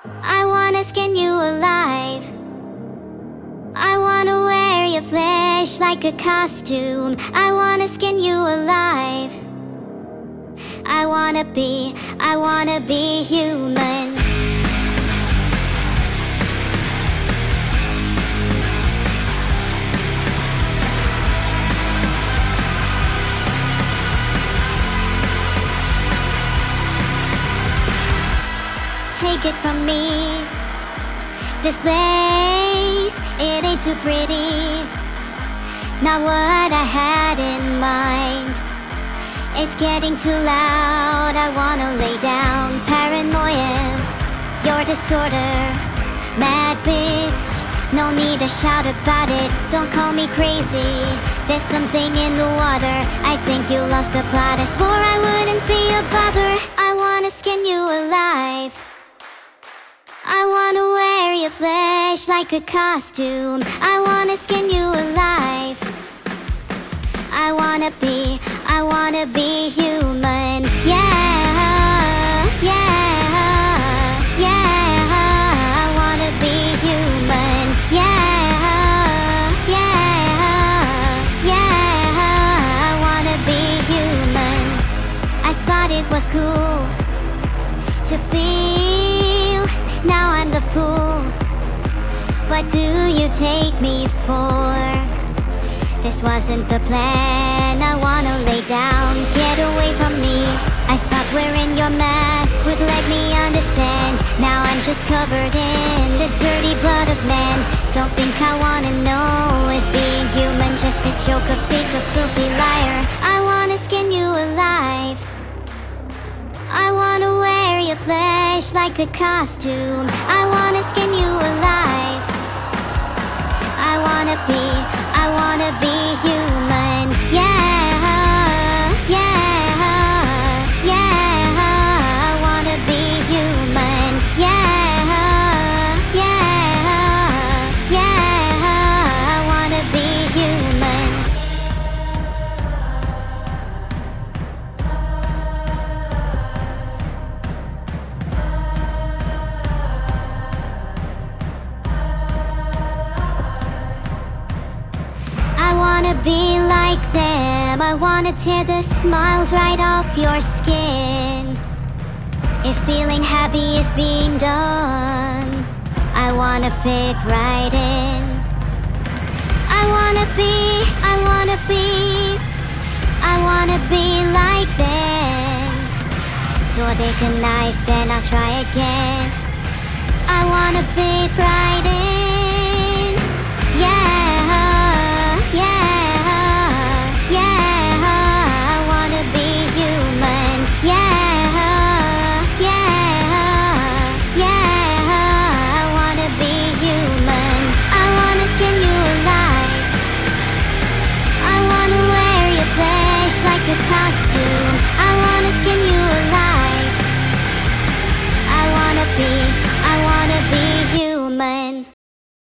I wanna skin you alive. I wanna wear your flesh like a costume. I wanna skin you alive. I wanna be human. Take it from me, this place, it ain't too pretty. Not what I had in mind. It's getting too loud, I wanna lay down. Paranoia, your disorder. Mad bitch, no need to shout about it. Don't call me crazy, there's something in the water. I think you lost the plot, I swore I wouldn't be a bother. I wanna skin you alive. I wanna wear your flesh like a costume. I wanna skin you alive. I wanna be human. Yeah, yeah, yeah. I wanna be human. Yeah, yeah, yeah. I wanna be human. I thought it was cool to feel. Now I'm the fool. What do you take me for? This wasn't the plan. I wanna lay down, get away from me. I thought wearing your mask would let me understand. Now I'm just covered in the dirty blood of man. Don't think I wanna know, is being human just a joke, a fake, a filthy liar? I wanna skin you alive. I wanna wear your flesh like a costume. I wanna skin you alive. I wanna be human. Yeah, yeah, yeah. I wanna be human. Yeah, yeah, yeah. I wanna be human. I wanna be like them. I wanna tear the smiles right off your skin. If feeling happy is being done, I wanna fit right in. I wanna be like them. So I'll take a knife and I'll try again. I wanna fit right in. Yeah, yeah, yeah. I wanna be human. Yeah, yeah, yeah. I wanna be human. I wanna skin you alive. I wanna wear your flesh like a costume. I